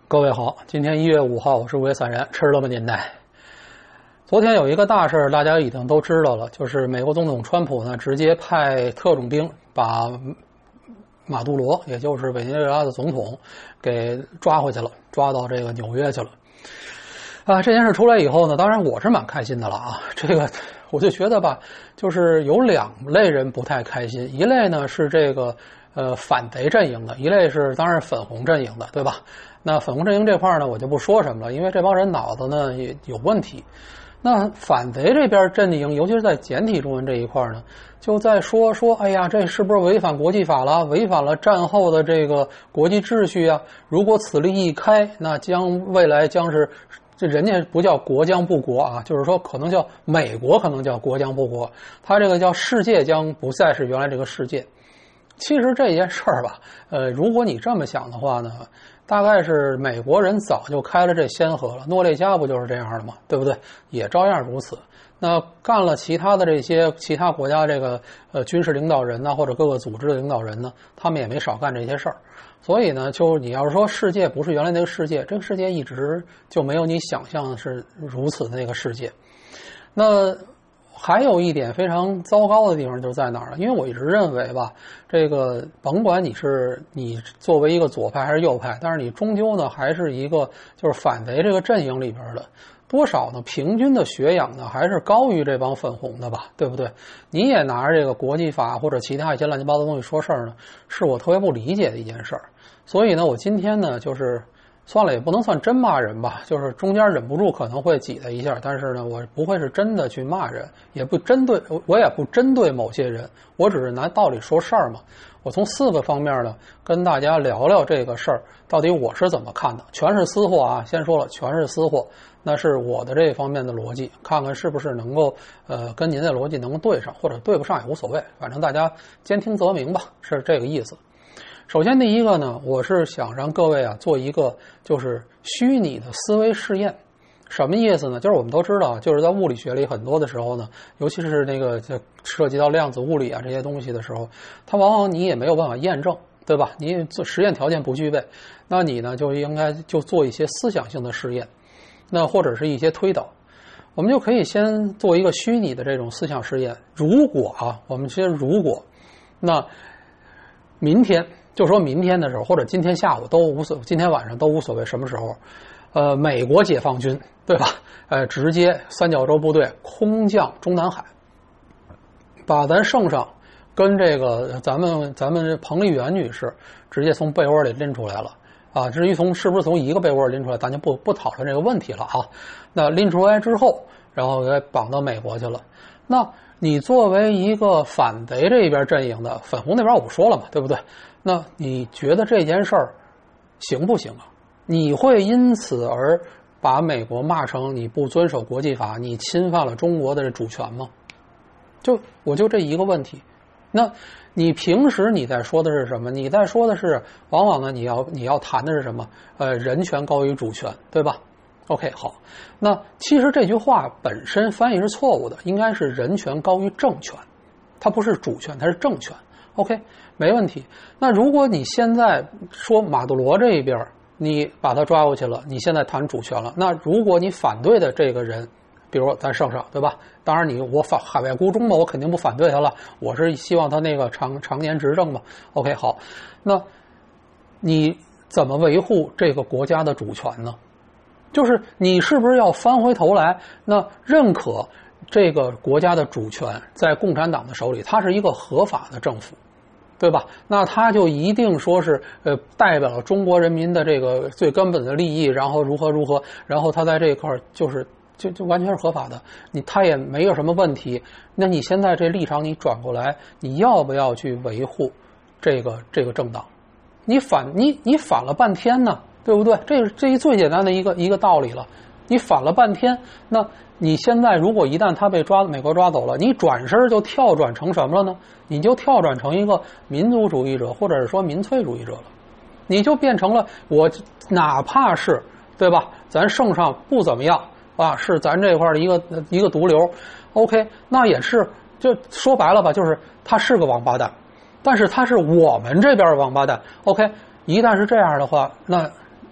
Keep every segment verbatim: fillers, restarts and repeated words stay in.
各位好，今天一月五号，我是五月散人，吃了吗您呢？昨天有一个大事，大家已经都知道了，就是美国总统川普呢，直接派特种兵把马杜罗，也就是委内瑞拉的总统，给抓回去了，抓到这个纽约去了。啊，这件事出来以后呢，当然我是蛮开心的了啊。这个我就觉得吧，就是有两类人不太开心，一类呢是这个呃反贼阵营的，一类是当然粉红阵营的，对吧？那粉红阵营这块呢，我就不说什么了，因为这帮人脑子呢也有问题。那反贼这边阵营，尤其是在简体中文这一块呢，就在说说，哎呀，这是不是违反国际法了？违反了战后的这个国际秩序啊！如果此例一开，那将未来将是。这人家不叫国将不国啊，就是说可能叫美国可能叫国将不国，他这个叫世界将不再是原来这个世界。其实这件事儿吧，呃，如果你这么想的话呢，大概是美国人早就开了这先河了，诺列加不就是这样的吗？对不对？也照样如此。那干了其他的这些其他国家这个呃军事领导人呢，或者各个组织的领导人呢，他们也没少干这些事儿。所以呢，就你要是说世界不是原来那个世界，这个世界一直就没有你想象是如此的那个世界。那还有一点非常糟糕的地方就在哪儿呢？因为我一直认为吧，这个甭管你是你作为一个左派还是右派，但是你终究呢还是一个就是反贼这个阵营里边的。多少呢？平均的学养呢，还是高于这帮粉红的吧，对不对？你也拿着这个国际法或者其他一些乱七八糟的东西说事儿呢，是我特别不理解的一件事儿。所以呢，我今天呢，就是算了，也不能算真骂人吧，就是中间忍不住可能会挤他一下，但是呢，我不会是真的去骂人，也不针对，我也不针对某些人，我只是拿道理说事儿嘛。我从四个方面呢，跟大家聊聊这个事儿，到底我是怎么看的，全是私货啊，先说了，全是私货。那是我的这方面的逻辑，看看是不是能够呃跟您的逻辑能够对上，或者对不上也无所谓，反正大家兼听则明吧，是这个意思。首先第一个呢，我是想让各位啊做一个就是虚拟的思维试验。什么意思呢？就是我们都知道，就是在物理学里很多的时候呢，尤其是那个就涉及到量子物理啊这些东西的时候，它往往你也没有办法验证，对吧？你做实验条件不具备，那你呢就应该就做一些思想性的试验。那或者是一些推导，我们就可以先做一个虚拟的这种思想试验。如果啊，我们先如果，那明天就说明天的时候，或者今天下午都无所，今天晚上都无所谓什么时候，呃，美国解放军对吧？呃，直接三角洲部队空降中南海，把咱圣上跟这个咱们咱们彭丽媛女士直接从被窝里拎出来了。啊，至于从是不是从一个被窝拎出来，咱就不不讨论这个问题了啊。那拎出来之后，然后给绑到美国去了。那你作为一个反贼这边阵营的，粉红那边我不说了嘛，对不对？那你觉得这件事儿行不行啊？你会因此而把美国骂成你不遵守国际法，你侵犯了中国的主权吗？就我就这一个问题。那你平时你在说的是什么？你在说的是，往往呢，你要你要谈的是什么？呃，人权高于主权，对吧 ？OK， 好。那其实这句话本身翻译是错误的，应该是人权高于政权，它不是主权，它是政权。OK， 没问题。那如果你现在说马杜罗这一边，你把他抓过去了，你现在谈主权了，那如果你反对的这个人，比如咱圣上，对吧？当然你我反海外孤忠嘛，我肯定不反对他了。我是希望他那个长常年执政嘛。OK， 好，那你怎么维护这个国家的主权呢？就是你是不是要翻回头来，那认可这个国家的主权在共产党的手里，它是一个合法的政府，对吧？那他就一定说是呃代表了中国人民的这个最根本的利益，然后如何如何，然后他在这一块就是。就就完全是合法的，你他也没有什么问题。那你现在这立场你转过来，你要不要去维护这个这个政党？你反你你反了半天呢，对不对？这这一最简单的一个一个道理了。你反了半天，那你现在如果一旦他被抓，美国抓走了，你转身就跳转成什么了呢？你就跳转成一个民族主义者，或者是说民粹主义者了。你就变成了我哪怕是对吧？咱圣上不怎么样。啊，是咱这块的一个一个毒瘤 ，OK， 那也是，就说白了吧，就是他是个王八蛋，但是他是我们这边的王八蛋 ，OK， 一旦是这样的话，那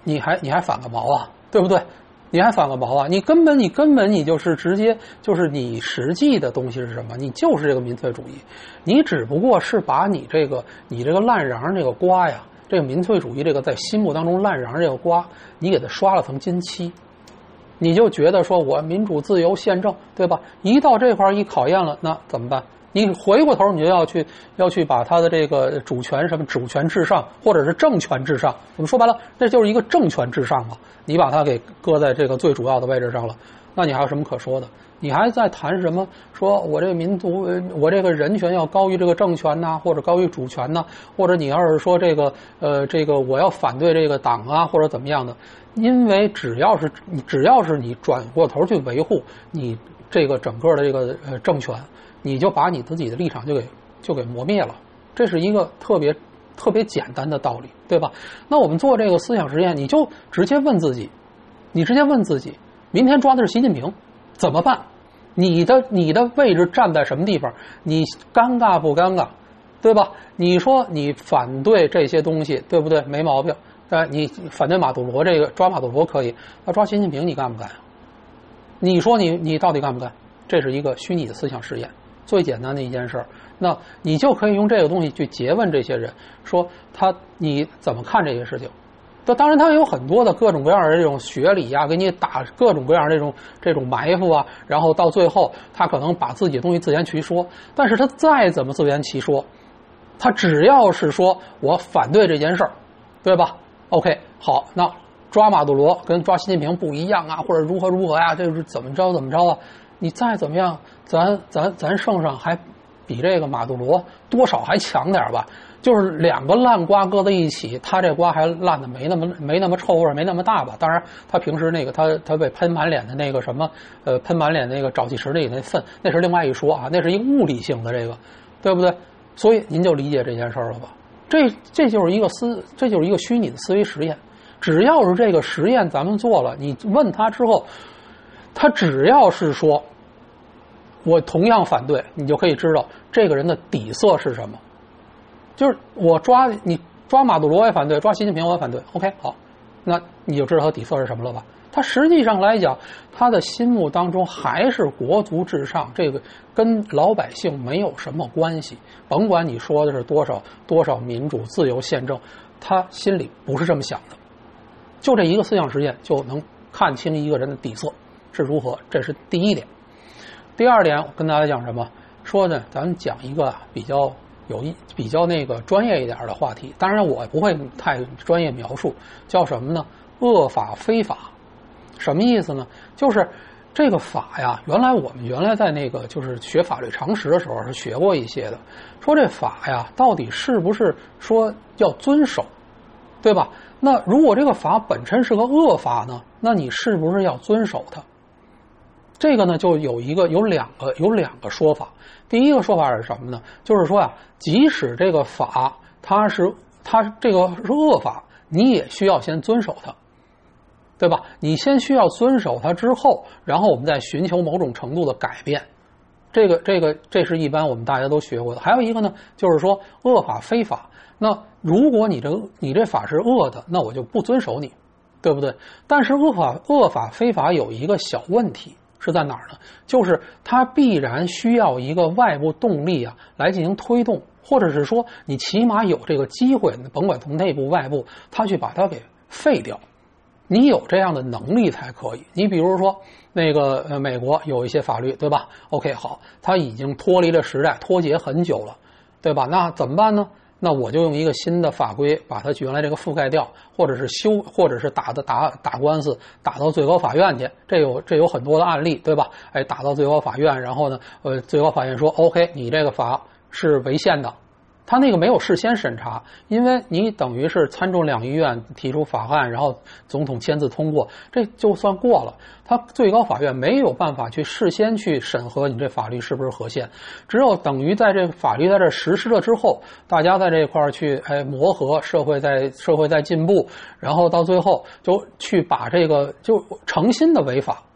你还你还反个毛啊，对不对？你还反个毛啊？你根本你根本你就是直接就是你实际的东西是什么？你就是这个民粹主义，你只不过是把你这个你这个烂瓤这个瓜呀，这个民粹主义这个在心目当中烂瓤这个瓜，你给它刷了层金漆，你就觉得说我民主自由宪政，对吧？一到这块一考验了，那怎么办？你回过头你就要去要去把他的这个主权什么主权至上或者是政权至上，我们说白了这就是一个政权至上嘛，你把它给搁在这个最主要的位置上了，那你还有什么可说的？你还在谈什么说我这个民族我这个人权要高于这个政权呐，或者高于主权呐，或者你要是说这个呃这个我要反对这个党啊或者怎么样的，因为只要是只要是你转过头去维护你这个整个的这个呃政权，你就把你自己的立场就给就给磨灭了，这是一个特别特别简单的道理，对吧？那我们做这个思想实验，你就直接问自己，你直接问自己，明天抓的是习近平，怎么办？你的你的位置站在什么地方？你尴尬不尴尬？对吧？你说你反对这些东西，对不对？没毛病。呃，你反对马杜罗这个抓马杜罗可以，那抓习近平你干不干？你说你你到底干不干？这是一个虚拟的思想实验，最简单的一件事儿。那你就可以用这个东西去诘问这些人，说他你怎么看这些事情？那当然，他有很多的各种各样的这种学理啊，给你打各种各样的这种这种埋伏啊，然后到最后他可能把自己的东西自圆其说。但是他再怎么自圆其说，他只要是说我反对这件事儿，对吧 ？OK， 好，那抓马杜罗跟抓习近平不一样啊，或者如何如何呀、啊，这是怎么着怎么着啊？你再怎么样，咱咱咱圣上还比这个马杜罗多少还强点吧？就是两个烂瓜搁在一起，他这瓜还烂的没那么没那么臭味，没那么大吧？当然，他平时那个他他被喷满脸的那个什么呃喷满脸那个沼气池里那粪，那是另外一说啊，那是一个物理性的这个，对不对？所以您就理解这件事了吧？这这就是一个思，这就是一个虚拟的思维实验。只要是这个实验咱们做了，你问他之后，他只要是说我同样反对，你就可以知道这个人的底色是什么。就是我抓你抓马杜罗我也反对，抓习近平我也反对 OK 好，那你就知道他底色是什么了吧？他实际上来讲，他的心目当中还是国族至上，这个跟老百姓没有什么关系。甭管你说的是多少多少民主自由宪政，他心里不是这么想的。就这一个思想实验就能看清一个人的底色是如何，这是第一点。第二点，我跟大家讲什么？说呢，咱们讲一个比较有一比较那个专业一点的话题。当然，我不会太专业描述，叫什么呢？恶法非法。什么意思呢？就是这个法呀，原来我们原来在那个就是学法律常识的时候是学过一些的。说这法呀，到底是不是说要遵守，对吧？那如果这个法本身是个恶法呢，那你是不是要遵守它？这个呢，就有一个有两个有两个说法。第一个说法是什么呢？就是说啊，即使这个法它是它这个是恶法，你也需要先遵守它，对吧？你先需要遵守它之后，然后我们再寻求某种程度的改变。这个这个这是一般我们大家都学过的。还有一个呢，就是说恶法非法。那如果你这你这法是恶的，那我就不遵守你，对不对？但是恶法恶法非法有一个小问题。是在哪儿呢？就是它必然需要一个外部动力啊来进行推动，或者是说你起码有这个机会，甭管从内部外部，它去把它给废掉。你有这样的能力才可以。你比如说那个呃美国有一些法律，对吧 ？OK 好，它已经脱离了时代，脱节很久了，对吧？那怎么办呢？那我就用一个新的法规把它原来这个覆盖掉，或者是修，或者是打的打打官司，打到最高法院去。这有这有很多的案例，对吧？哎，打到最高法院，然后呢，呃，最高法院说 OK， 你这个法是违宪的。他那个没有事先审查，因为你等于是参众两议院提出法案，然后总统签字通过，这就算过了。他最高法院没有办法去事先去审核你这法律是不是合宪，只有等于在这法律在这实施了之后，大家在这块去哎磨合，社会在社会在进步，然后到最后就去把这个就诚心的违法。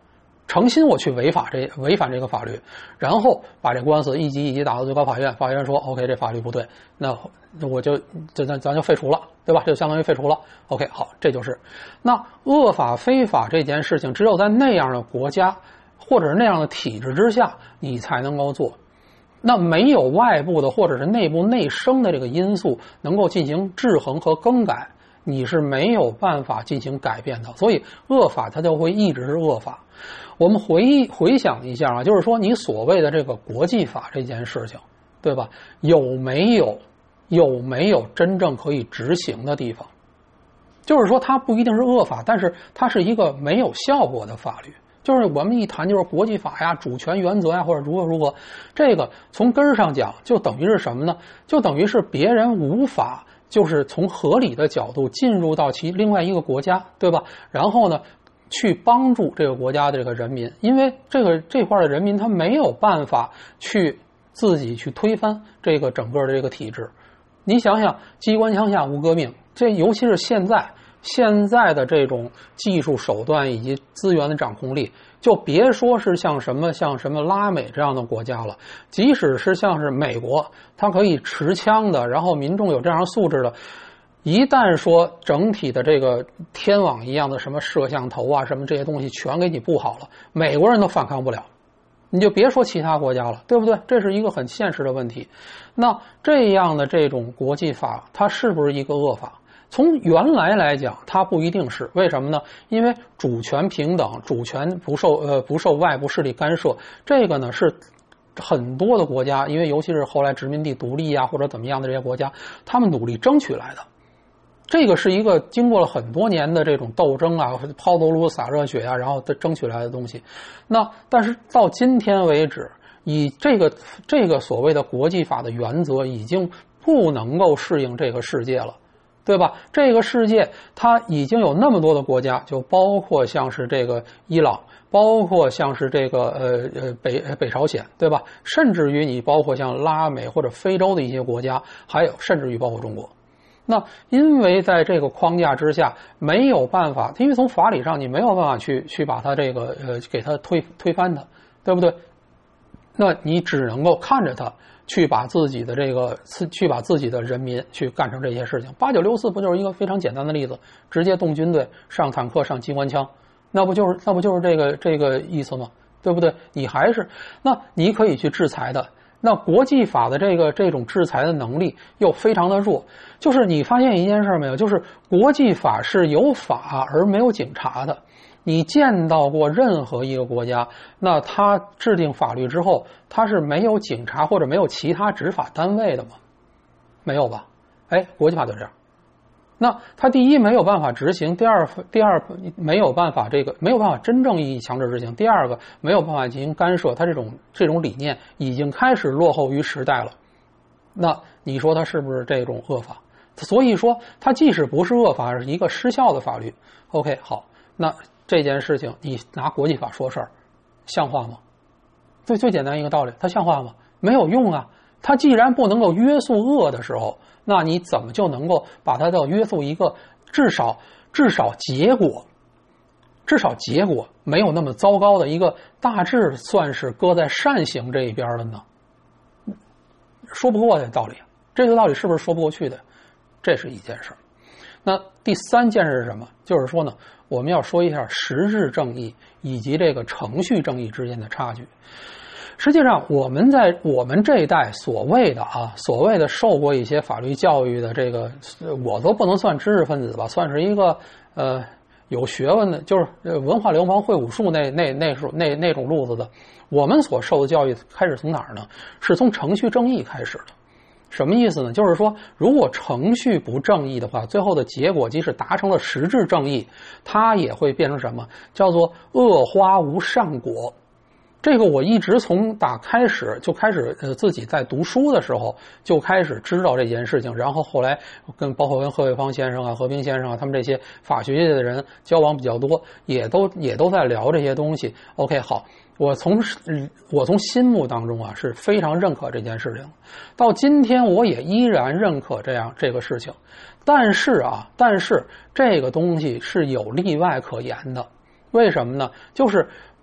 诚心我去违法这违反这个法律，然后把这官司一级一级打到最高法院，法院说 OK 这法律不对，那我就这咱咱就废除了，对吧？这就相当于废除了。OK 好，这就是那恶法非法这件事情，只有在那样的国家或者是那样的体制之下，你才能够做。那没有外部的或者是内部内生的这个因素能够进行制衡和更改，你是没有办法进行改变的。所以恶法它就会一直是恶法。我们回忆回想一下啊，就是说你所谓的这个国际法这件事情，对吧？有没有有没有真正可以执行的地方？就是说它不一定是恶法，但是它是一个没有效果的法律。就是我们一谈就是国际法呀、主权原则呀，或者如何如何，这个从根儿上讲，就等于是什么呢？就等于是别人无法就是从合理的角度进入到其另外一个国家，对吧？然后呢，去帮助这个国家的这个人民，因为这个这块的人民他没有办法去自己去推翻这个整个的这个体制。你想想，机关枪下无革命，这尤其是现在。现在的这种技术手段以及资源的掌控力，就别说是像什么像什么拉美这样的国家了，即使是像是美国，它可以持枪的，然后民众有这样素质的，一旦说整体的这个天网一样的什么摄像头啊什么这些东西全给你布好了，美国人都反抗不了，你就别说其他国家了，对不对？这是一个很现实的问题。那这样的这种国际法，它是不是一个恶法？从原来来讲，它不一定是，为什么呢？因为主权平等，主权不受呃不受外部势力干涉，这个呢是很多的国家，因为尤其是后来殖民地独立啊或者怎么样的这些国家，他们努力争取来的。这个是一个经过了很多年的这种斗争啊，抛头颅洒热血啊，然后争取来的东西。那但是到今天为止，以这个这个所谓的国际法的原则，已经不能够适应这个世界了。对吧？这个世界它已经有那么多的国家，就包括像是这个伊朗，包括像是这个呃呃北北朝鲜，对吧？甚至于你包括像拉美或者非洲的一些国家，还有甚至于包括中国。那因为在这个框架之下没有办法，因为从法理上你没有办法去去把它这个呃给它推推翻它，对不对？那你只能够看着它。去把自己的这个，去把自己的人民去干成这些事情。八九六四不就是一个非常简单的例子？直接动军队、上坦克、上机关枪，那不就是那不就是这个这个意思吗？对不对？你还是那你可以去制裁的。那国际法的这个这种制裁的能力又非常的弱。就是你发现一件事没有？就是国际法是有法而没有警察的。你见到过任何一个国家，那他制定法律之后，他是没有警察或者没有其他执法单位的吗？没有吧？哎，国际法就这样。那他第一没有办法执行，第二第二没有办法这个没有办法真正意义强制执行，第二个没有办法进行干涉，他这种这种理念已经开始落后于时代了。那你说他是不是这种恶法？所以说，它即使不是恶法，是一个失效的法律。OK， 好，那。这件事情你拿国际法说事儿，像话吗？最最简单一个道理，它像话吗？没有用啊！它既然不能够约束恶的时候，那你怎么就能够把它到约束一个至少至少结果，至少结果没有那么糟糕的一个大致算是搁在善行这一边了呢？说不过的道理，这个道理是不是说不过去的？这是一件事。那第三件事是什么？就是说呢，我们要说一下实质正义以及这个程序正义之间的差距。实际上，我们在我们这一代所谓的啊，所谓的受过一些法律教育的这个，我都不能算知识分子吧，算是一个呃有学问的，就是文化流氓会武术那那那那那那种路子的。我们所受的教育开始从哪儿呢？是从程序正义开始的。什么意思呢？就是说，如果程序不正义的话，最后的结果即使达成了实质正义，它也会变成什么？叫做恶花无善果。这个我一直从打开始就开始呃自己在读书的时候就开始知道这件事情，然后后来跟包括跟贺卫方先生啊、何冰先生啊，他们这些法学界的人交往比较多，也都也都在聊这些东西。OK， 好。我从我从心目当中啊是非常认可这件事情，到今天我也依然认可这样这个事情，但是啊，但是这个东西是有例外可言的。为什么呢？就是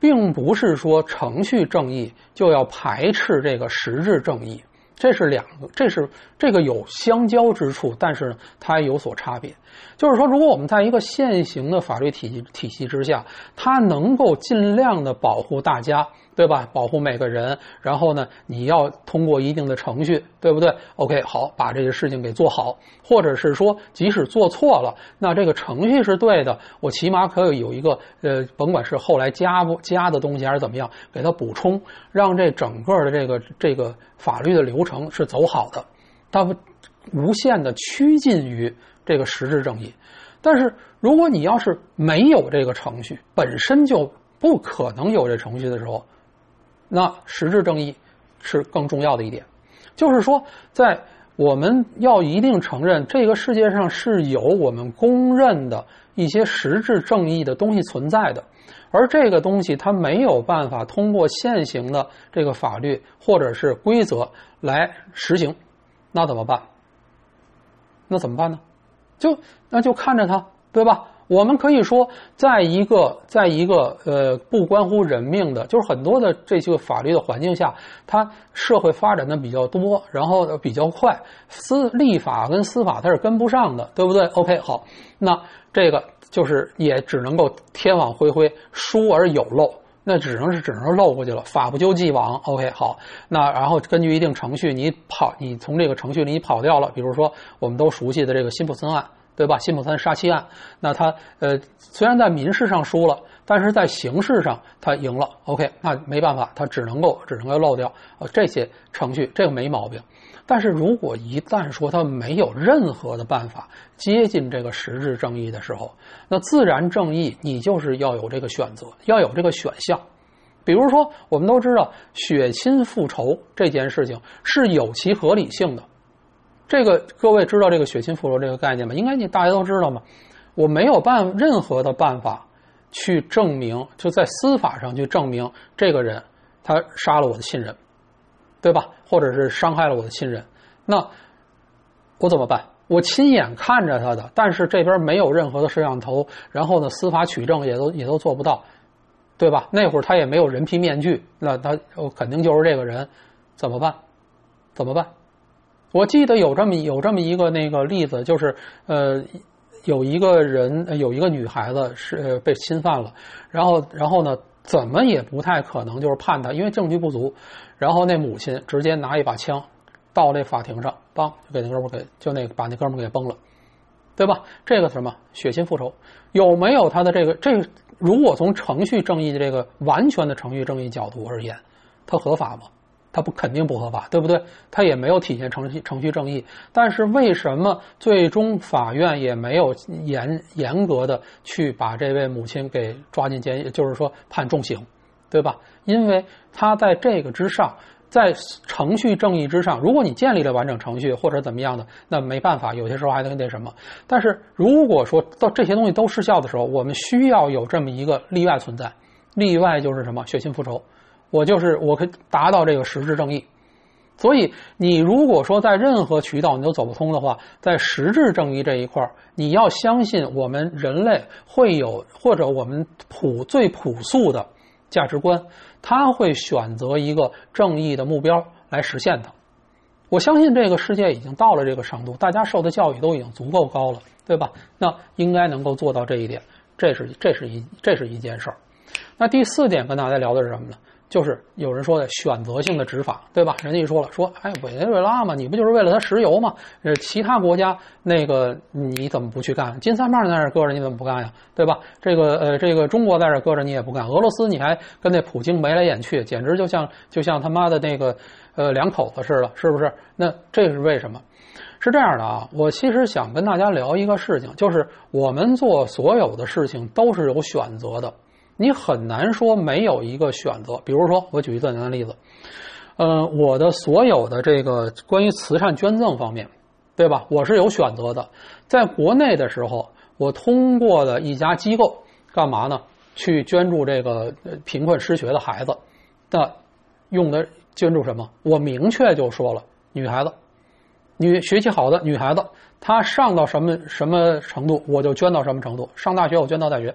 并不是说程序正义就要排斥这个实质正义，这是两个，这是这个有相交之处，但是它有所差别。就是说，如果我们在一个现行的法律体系体系之下，它能够尽量的保护大家，对吧？保护每个人，然后呢，你要通过一定的程序，对不对 ？OK， 好，把这个事情给做好，或者是说，即使做错了，那这个程序是对的，我起码可以有一个呃，甭管是后来加不加的东西还是怎么样，给它补充，让这整个的这个这个法律的流程是走好的，它无限的趋近于这个实质正义。但是如果你要是没有这个程序，本身就不可能有这程序的时候，那实质正义是更重要的一点。就是说，在我们要一定承认这个世界上是有我们公认的一些实质正义的东西存在的，而这个东西它没有办法通过现行的这个法律或者是规则来实行，那怎么办？那怎么办呢？就那就看着它，对吧？我们可以说，在一个在一个呃不关乎人命的，就是很多的这些法律的环境下，它社会发展的比较多，然后比较快，司立法跟司法它是跟不上的，对不对 ？OK， 好，那这个就是也只能够天网恢恢，疏而有漏。那只能是只能漏过去了，法不就既往 OK 好，那然后根据一定程序你跑你从这个程序里跑掉了，比如说我们都熟悉的这个辛普森案，对吧？辛普森杀妻案，那他呃虽然在民事上输了，但是在刑事上他赢了 OK， 那没办法，他只能够只能够漏掉呃这些程序，这个没毛病。但是如果一旦说他没有任何的办法接近这个实质正义的时候，那自然正义你就是要有这个选择，要有这个选项。比如说我们都知道血亲复仇这件事情是有其合理性的，这个各位知道这个血亲复仇这个概念吗？应该你大家都知道吗？我没有办任何的办法去证明，就在司法上去证明这个人他杀了我的亲人，对吧？或者是伤害了我的亲人，那我怎么办？我亲眼看着他的，但是这边没有任何的摄像头，然后呢，司法取证也都也都做不到，对吧？那会儿他也没有人皮面具，那他肯定就是这个人，怎么办？怎么办？我记得有这么有这么一个那个例子，就是呃，有一个人有一个女孩子是、呃、被侵犯了，然后然后呢？怎么也不太可能就是判他，因为证据不足。然后那母亲直接拿一把枪到那法庭上，梆就给那哥们给就那把那哥们给崩了，对吧？这个什么血亲复仇有没有他的这个这个？如果从程序正义的这个完全的程序正义角度而言，它合法吗？它不肯定不合法，对不对？它也没有体现程序程序正义。但是为什么最终法院也没有严严格的去把这位母亲给抓进监狱，就是说判重刑，对吧？因为他在这个之上，在程序正义之上，如果你建立了完整程序或者怎么样的，那没办法，有些时候还得那什么。但是如果说到这些东西都失效的时候，我们需要有这么一个例外存在。例外就是什么？血亲复仇。我就是我可以达到这个实质正义，所以你如果说在任何渠道你都走不通的话，在实质正义这一块，你要相信我们人类会有，或者我们朴最朴素的价值观，他会选择一个正义的目标来实现它。我相信这个世界已经到了这个程度，大家受的教育都已经足够高了，对吧？那应该能够做到这一点，这是这是一这是一件事儿。那第四点跟大家聊的是什么呢？就是有人说的选择性的执法，对吧？人家一说了，说哎，委内瑞拉嘛，你不就是为了它石油嘛？呃，其他国家那个你怎么不去干？金三胖在那儿搁着，你怎么不干呀？对吧？这个呃，这个中国在这儿搁着你也不干，俄罗斯你还跟那普京眉来眼去，简直就像就像他妈的那个呃两口子似的，是不是？那这是为什么？是这样的啊，我其实想跟大家聊一个事情，就是我们做所有的事情都是有选择的。你很难说没有一个选择。比如说我举一个简单的例子，呃，我的所有的这个关于慈善捐赠方面，对吧，我是有选择的。在国内的时候，我通过了一家机构干嘛呢？去捐助这个贫困失学的孩子。那用的捐助什么？我明确就说了，女孩子，女学习好的女孩子，她上到什么什么程度我就捐到什么程度，上大学我捐到大学，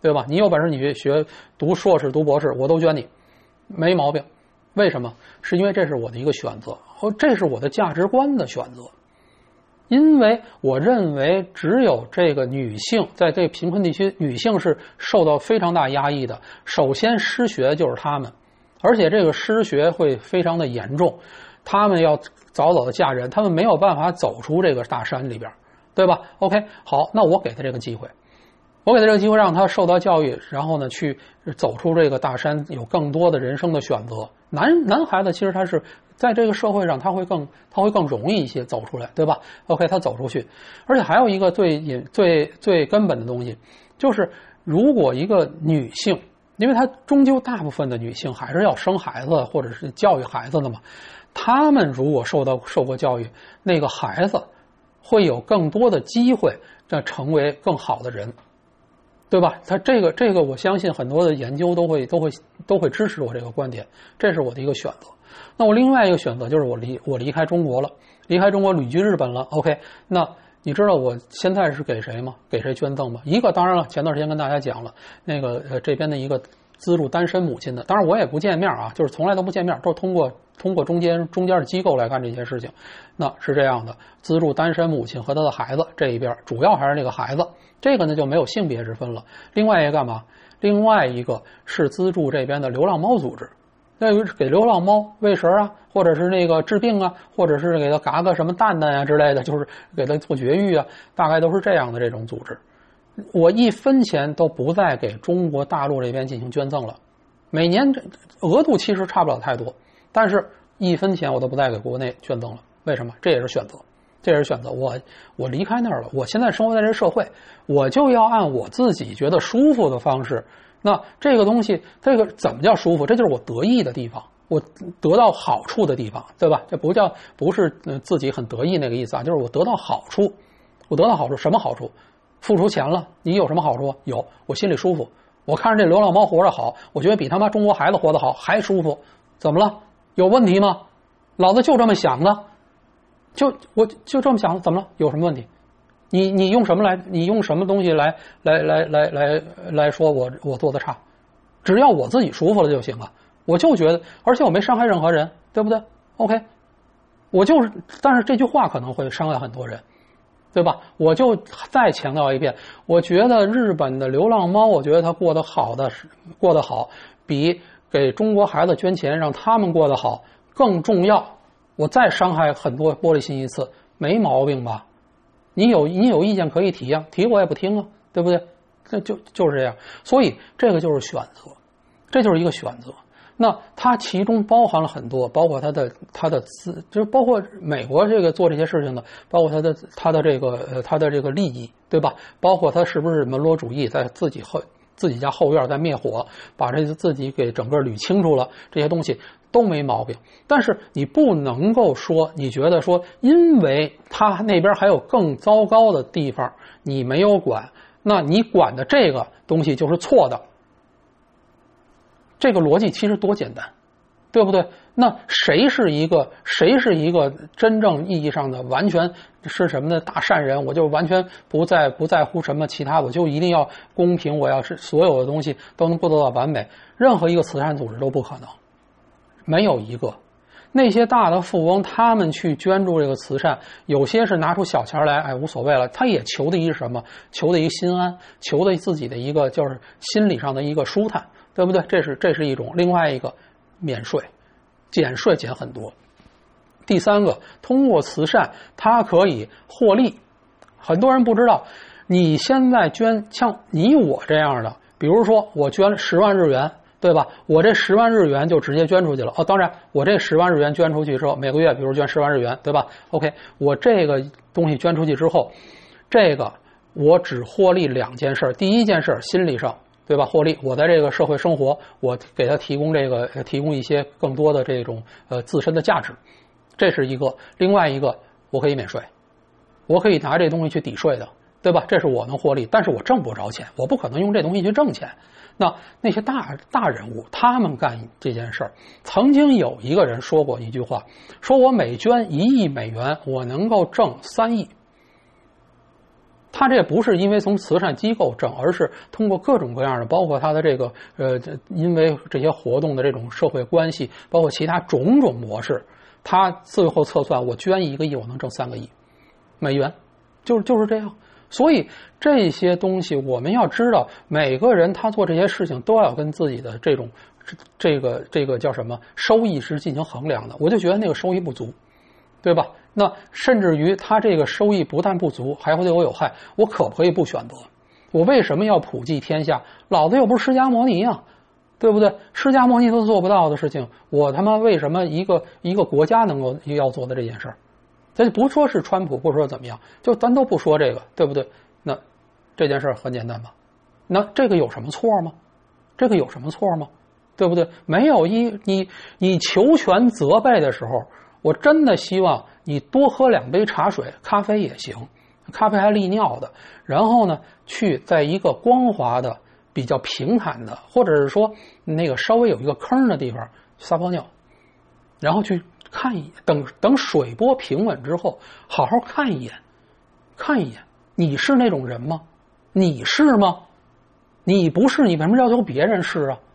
对吧？你有本事你学学读硕士、读博士，我都捐你，没毛病。为什么？是因为这是我的一个选择，和这是我的价值观的选择。因为我认为只有这个女性在这个贫困地区，女性是受到非常大压抑的。首先失学就是她们，而且这个失学会非常的严重，她们要早早的嫁人，她们没有办法走出这个大山里边，对吧 ？OK， 好，那我给她这个机会。我给他这个机会，让他受到教育，然后呢，去走出这个大山，有更多的人生的选择。男男孩子其实他是在这个社会上，他会更他会更容易一些走出来，对吧 ？OK， 他走出去，而且还有一个最隐最最根本的东西，就是如果一个女性，因为她终究大部分的女性还是要生孩子或者是教育孩子的嘛，她们如果受到受过教育，那个孩子会有更多的机会，这成为更好的人。对吧？他这个这个，我相信很多的研究都会都会都会支持我这个观点，这是我的一个选择。那我另外一个选择就是我离我离开中国了，离开中国旅居日本了。OK， 那你知道我现在是给谁吗？给谁捐赠吗？一个当然了，前段时间跟大家讲了，那个呃这边的一个资助单身母亲的，当然我也不见面啊，就是从来都不见面，都是通过通过中间中间的机构来干这些事情。那是这样的，资助单身母亲和她的孩子这一边，主要还是那个孩子。这个呢就没有性别之分了。另外一个干嘛？另外一个是资助这边的流浪猫组织，那给流浪猫喂食啊，或者是那个治病啊，或者是给它嘎个什么蛋蛋啊之类的，就是给它做绝育啊，大概都是这样的这种组织。我一分钱都不再给中国大陆这边进行捐赠了，每年额度其实差不了太多，但是一分钱我都不再给国内捐赠了。为什么？这也是选择。这也是选择，我我离开那儿了，我现在生活在这社会，我就要按我自己觉得舒服的方式。那这个东西，这个怎么叫舒服？这就是我得意的地方，我得到好处的地方，对吧？这不叫不是自己很得意那个意思啊，就是我得到好处，我得到好处，什么好处？付出钱了，你有什么好处？有，我心里舒服。我看着这流浪猫活着好，我觉得比他妈中国孩子活得好还舒服。怎么了？有问题吗？老子就这么想的。就我就这么想，怎么了？有什么问题？你你用什么来？你用什么东西来来来来来来说我我做的差？只要我自己舒服了就行了。我就觉得，而且我没伤害任何人，对不对 ？OK， 我就是，但是这句话可能会伤害很多人，对吧？我就再强调一遍，我觉得日本的流浪猫，我觉得它过得好的过得好，比给中国孩子捐钱让他们过得好更重要。我再伤害很多玻璃心一次，没毛病吧？你有你有意见可以提啊，提我也不听啊，对不对？这就就是这样，所以这个就是选择，这就是一个选择。那它其中包含了很多，包括它的它的资，就是包括美国这个做这些事情的，包括它的它的这个呃它的这个利益，对吧？包括它是不是门罗主义，在自己后自己家后院在灭火，把这自己给整个捋清楚了，这些东西都没毛病。但是你不能够说你觉得说因为他那边还有更糟糕的地方你没有管，那你管的这个东西就是错的。这个逻辑其实多简单，对不对？那谁是一个谁是一个真正意义上的完全是什么呢？大善人，我就完全不在不在乎什么其他，我就一定要公平，我要是所有的东西都能做到完美。任何一个慈善组织都不可能，没有一个。那些大的富翁，他们去捐助这个慈善，有些是拿出小钱来，哎，无所谓了。他也求的一什么？求的一心安，求的自己的一个就是心理上的一个舒坦，对不对？这是这是一种。另外一个，免税。减税减很多。第三个，通过慈善它可以获利。很多人不知道，你现在捐像你我这样的，比如说我捐十万日元，对吧？我这十万日元就直接捐出去了。哦，当然我这十万日元捐出去之后，每个月比如捐十万日元，对吧 ？OK， 我这个东西捐出去之后，这个我只获利两件事。第一件事，心理上。对吧？获利，我在这个社会生活，我给他提供这个提供一些更多的这种呃自身的价值，这是一个。另外一个，我可以免税，我可以拿这东西去抵税的，对吧？这是我能获利，但是我挣不着钱，我不可能用这东西去挣钱。那那些大大人物，他们干这件事儿，曾经有一个人说过一句话，说我每捐一亿美元，我能够挣三亿。 他这不是因为从慈善机构挣，而是通过各种各样的，包括他的这个呃，因为这些活动的这种社会关系，包括其他种种模式，他最后测算，我捐一个亿，我能挣三个亿美元，就是就是这样。所以这些东西我们要知道，每个人他做这些事情都要跟自己的这种这个这个叫什么收益是进行衡量的。我就觉得那个收益不足，对吧？那甚至于他这个收益不但不足，还会对我有害，我可不可以不选择？我为什么要普济天下？老子又不是释迦牟尼啊，对不对？释迦牟尼都做不到的事情，我他妈为什么一个一个国家能够要做的这件事儿？咱就不说是川普，不说怎么样，就咱都不说这个，对不对？那这件事儿很简单吧？那这个有什么错吗？这个有什么错吗？对不对？没有一你你求全责备的时候，我真的希望你多喝两杯茶水，咖啡也行，咖啡还利尿的。然后呢，去在一个光滑的、比较平坦的，或者是说那个稍微有一个坑的地方撒泡尿，然后去看一眼，等等水波平稳之后，好好看一眼，看一眼。你是那种人吗？你是吗？你不是，你为什么要求别人是啊？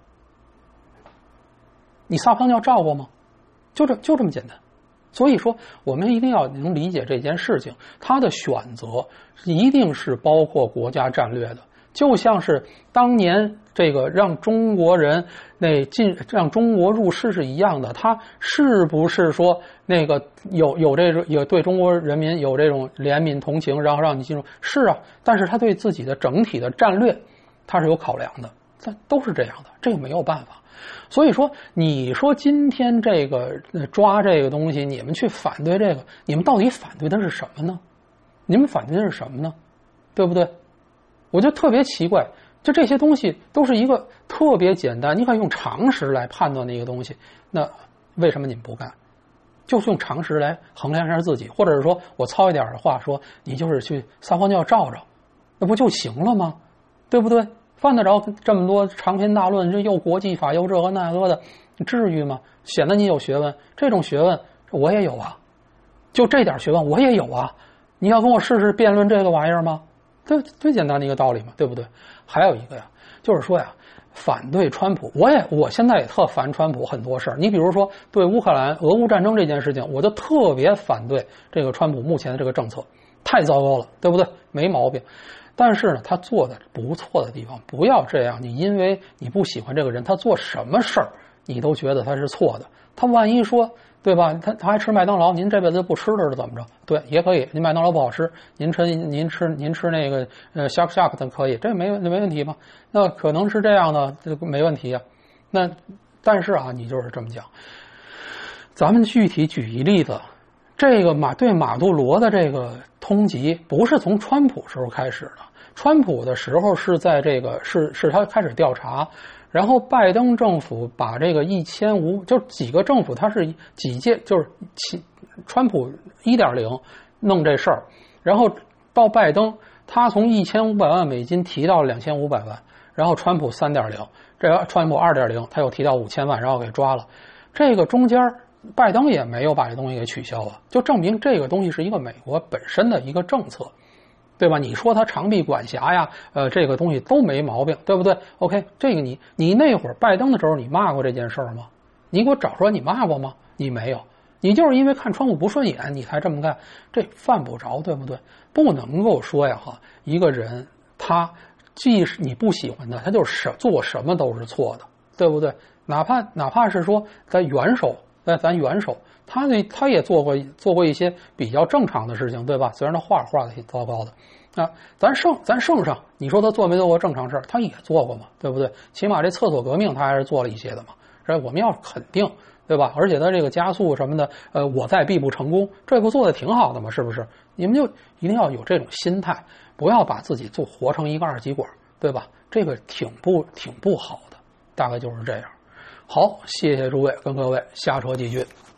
你撒泡尿照过吗？就这就这么简单。所以说我们一定要能理解这件事情，他的选择一定是包括国家战略的，就像是当年这个让中国人那进让中国入世是一样的，他是不是说那个有有这种有对中国人民有这种怜悯同情，然后让你进入？是啊，但是他对自己的整体的战略他是有考量的，这都是这样的，这个没有办法。所以说，你说今天这个抓这个东西，你们去反对这个，你们到底反对的是什么呢？你们反对的是什么呢？对不对？我就特别奇怪，就这些东西都是一个特别简单，你可以用常识来判断的一个东西，那为什么你们不干？就是用常识来衡量一下自己，或者是说我糙一点的话说，你就是去撒泡尿照照，那不就行了吗？对不对？犯得着这么多长篇大论，这又国际法又这个那个的，至于吗？显得你有学问，这种学问我也有啊，就这点学问我也有啊。你要跟我试试辩论这个玩意儿吗？对，最简单的一个道理嘛，对不对？还有一个呀，就是说呀，反对川普，我也我现在也特烦川普很多事儿。你比如说对乌克兰俄乌战争这件事情，我就特别反对这个川普目前的这个政策，太糟糕了，对不对？没毛病。但是呢，他做的不错的地方，不要这样。你因为你不喜欢这个人，他做什么事儿，你都觉得他是错的。他万一说，对吧？他他还吃麦当劳，您这辈子就不吃了是怎么着？对，也可以。您麦当劳不好吃，您吃您吃您吃那个呃 Shark Shark 的可以，这没没问题吗？那可能是这样的，这没问题啊。那但是啊，你就是这么讲。咱们具体举一例子。这个马对马杜罗的这个通缉不是从川普时候开始的，川普的时候是在这个是是他开始调查，然后拜登政府把这个一千五就几个政府他是几届就是其川普一点零弄这事儿，然后到拜登他从一千五百万美金提到两千五百万，然后川普三点零，这川普二点零他又提到五千万，然后给抓了，这个中间。拜登也没有把这东西给取消啊，就证明这个东西是一个美国本身的一个政策，对吧？你说他长臂管辖呀，呃，这个东西都没毛病，对不对 ？OK， 这个你你那会儿拜登的时候，你骂过这件事儿吗？你给我找出来，你骂过吗？你没有，你就是因为看川普不顺眼，你才这么干，这犯不着，对不对？不能够说呀，哈，一个人他既是你不喜欢他，他就是做什么都是错的，对不对？哪怕哪怕是说在元首。在咱元首，他那他也做过做过一些比较正常的事情，对吧？虽然他画画的挺糟糕的，啊，咱圣咱圣上，你说他做没做过正常事他也做过嘛，对不对？起码这厕所革命他还是做了一些的嘛，这我们要肯定，对吧？而且他这个加速什么的，呃，我在必不成功，这不做的挺好的嘛，是不是？你们就一定要有这种心态，不要把自己做活成一个二极管，对吧？这个挺不挺不好的，大概就是这样。好，谢谢诸位，跟各位瞎扯几句。